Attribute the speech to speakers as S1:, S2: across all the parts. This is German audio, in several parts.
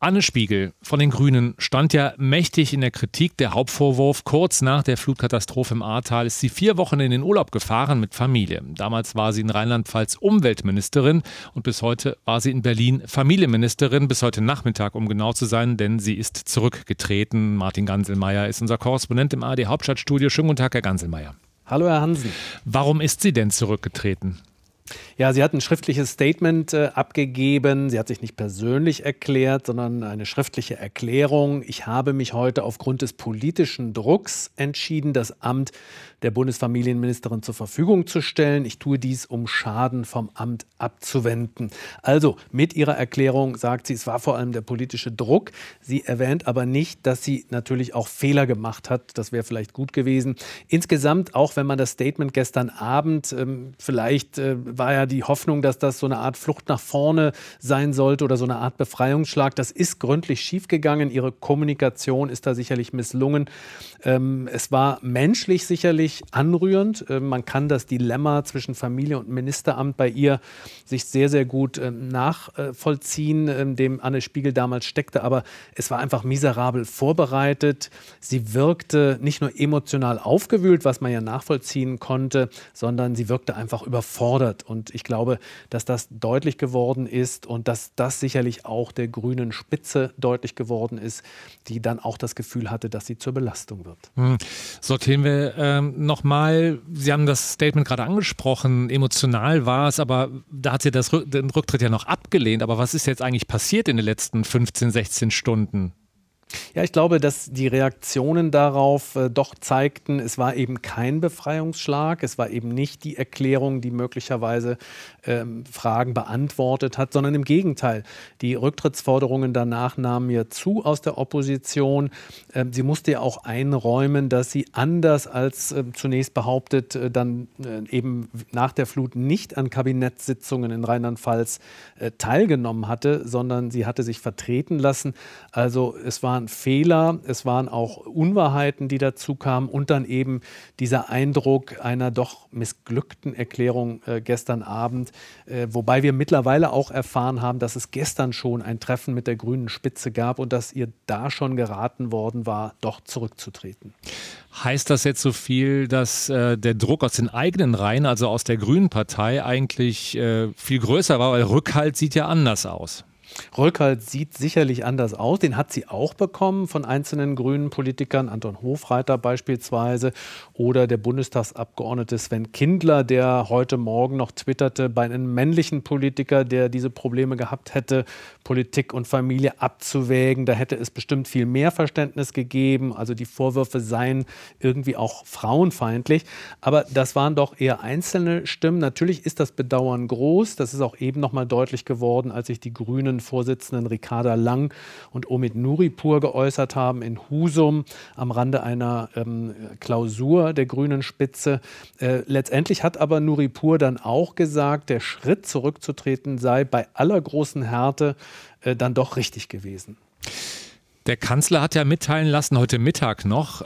S1: Anne Spiegel von den Grünen stand ja mächtig in der Kritik. Der Hauptvorwurf: kurz nach der Flutkatastrophe im Ahrtal ist sie 4 Wochen in den Urlaub gefahren mit Familie. Damals war sie in Rheinland-Pfalz Umweltministerin und bis heute war sie in Berlin Familienministerin. Bis heute Nachmittag, um genau zu sein, denn sie ist zurückgetreten. Martin Ganselmeier ist unser Korrespondent im ARD Hauptstadtstudio. Schönen guten Tag, Herr Ganselmeier.
S2: Hallo, Herr Hansen.
S1: Warum ist sie denn zurückgetreten?
S2: Ja, sie hat ein schriftliches Statement abgegeben. Sie hat sich nicht persönlich erklärt, sondern eine schriftliche Erklärung. Ich habe mich heute aufgrund des politischen Drucks entschieden, das Amt der Bundesfamilienministerin zur Verfügung zu stellen. Ich tue dies, um Schaden vom Amt abzuwenden. Also mit ihrer Erklärung sagt sie, es war vor allem der politische Druck. Sie erwähnt aber nicht, dass sie natürlich auch Fehler gemacht hat. Das wäre vielleicht gut gewesen. Insgesamt, auch wenn man das Statement gestern Abend, vielleicht war ja die Hoffnung, dass das so eine Art Flucht nach vorne sein sollte oder so eine Art Befreiungsschlag. Das ist gründlich schiefgegangen. Ihre Kommunikation ist da sicherlich misslungen. Es war menschlich sicherlich anrührend. Man kann das Dilemma zwischen Familie und Ministeramt bei ihr sich sehr, sehr gut nachvollziehen, dem Anne Spiegel damals steckte. Aber es war einfach miserabel vorbereitet. Sie wirkte nicht nur emotional aufgewühlt, was man ja nachvollziehen konnte, sondern sie wirkte einfach überfordert. Und ich glaube, dass das deutlich geworden ist und dass das sicherlich auch der grünen Spitze deutlich geworden ist, die dann auch das Gefühl hatte, dass sie zur Belastung wird.
S1: Sortieren wir nochmal. Sie haben das Statement gerade angesprochen. Emotional war es, aber da hat sie den Rücktritt ja noch abgelehnt. Aber was ist jetzt eigentlich passiert in den letzten 15, 16 Stunden?
S2: Ja, ich glaube, dass die Reaktionen darauf doch zeigten, es war eben kein Befreiungsschlag, es war eben nicht die Erklärung, die möglicherweise Fragen beantwortet hat, sondern im Gegenteil. Die Rücktrittsforderungen danach nahmen ja zu aus der Opposition. Sie musste ja auch einräumen, dass sie anders als zunächst behauptet, dann eben nach der Flut nicht an Kabinettssitzungen in Rheinland-Pfalz teilgenommen hatte, sondern sie hatte sich vertreten lassen. Also es waren Fehler, es waren auch Unwahrheiten, die dazu kamen und dann eben dieser Eindruck einer doch missglückten Erklärung gestern Abend, wobei wir mittlerweile auch erfahren haben, dass es gestern schon ein Treffen mit der grünen Spitze gab und dass ihr da schon geraten worden war, doch zurückzutreten.
S1: Heißt das jetzt so viel, dass der Druck aus den eigenen Reihen, also aus der Grünen Partei, eigentlich viel größer war, weil Rückhalt sieht ja anders aus?
S2: Rückhalt sieht sicherlich anders aus. Den hat sie auch bekommen von einzelnen grünen Politikern, Anton Hofreiter beispielsweise oder der Bundestagsabgeordnete Sven Kindler, der heute Morgen noch twitterte, bei einem männlichen Politiker, der diese Probleme gehabt hätte, Politik und Familie abzuwägen. Da hätte es bestimmt viel mehr Verständnis gegeben. Also die Vorwürfe seien irgendwie auch frauenfeindlich. Aber das waren doch eher einzelne Stimmen. Natürlich ist das Bedauern groß. Das ist auch eben noch mal deutlich geworden, als sich die Grünen Vorsitzenden Ricarda Lang und Omid Nuripur geäußert haben in Husum am Rande einer Klausur der grünen Spitze. Letztendlich hat aber Nuripur dann auch gesagt, der Schritt zurückzutreten sei bei aller großen Härte dann doch richtig gewesen.
S1: Der Kanzler hat ja mitteilen lassen, heute Mittag noch,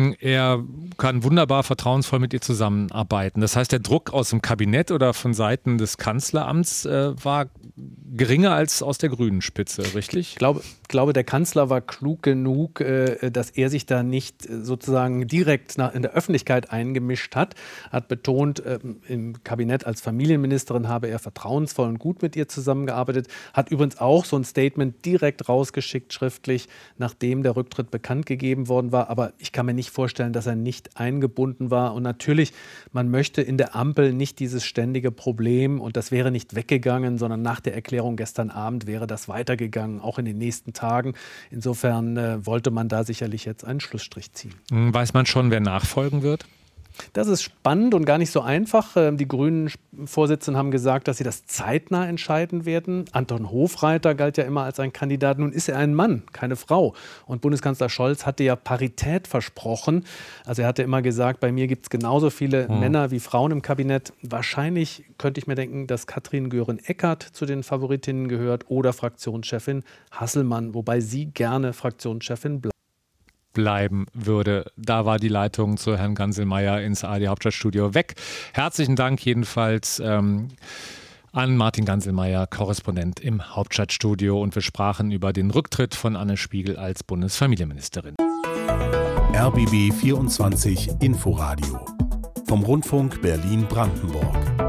S1: er kann wunderbar vertrauensvoll mit ihr zusammenarbeiten. Das heißt, der Druck aus dem Kabinett oder von Seiten des Kanzleramts war geringer als aus der grünen Spitze, richtig?
S2: Ich glaube, der Kanzler war klug genug, dass er sich da nicht sozusagen direkt in der Öffentlichkeit eingemischt hat. Hat betont, im Kabinett als Familienministerin habe er vertrauensvoll und gut mit ihr zusammengearbeitet. Hat übrigens auch so ein Statement direkt rausgeschickt, schriftlich, nachdem der Rücktritt bekannt gegeben worden war. Aber ich kann mir nicht vorstellen, dass er nicht eingebunden war. Und natürlich, man möchte in der Ampel nicht dieses ständige Problem, und das wäre nicht weggegangen, sondern nach der Erklärung gestern Abend wäre das weitergegangen, auch in den nächsten Tagen. Insofern wollte man da sicherlich jetzt einen Schlussstrich ziehen.
S1: Weiß man schon, wer nachfolgen wird?
S2: Das ist spannend und gar nicht so einfach. Die grünen Vorsitzenden haben gesagt, dass sie das zeitnah entscheiden werden. Anton Hofreiter galt ja immer als ein Kandidat. Nun ist er ein Mann, keine Frau. Und Bundeskanzler Scholz hatte ja Parität versprochen. Also er hatte immer gesagt, bei mir gibt es genauso viele Männer wie Frauen im Kabinett. Wahrscheinlich könnte ich mir denken, dass Katrin Göring-Eckardt zu den Favoritinnen gehört oder Fraktionschefin Hasselmann, wobei sie gerne Fraktionschefin
S1: bleiben würde. Da war die Leitung zu Herrn Ganselmeier ins ARD Hauptstadtstudio weg. Herzlichen Dank jedenfalls an Martin Ganselmeier, Korrespondent im Hauptstadtstudio. Und wir sprachen über den Rücktritt von Anne Spiegel als Bundesfamilienministerin.
S3: RBB 24 Inforadio vom Rundfunk Berlin-Brandenburg.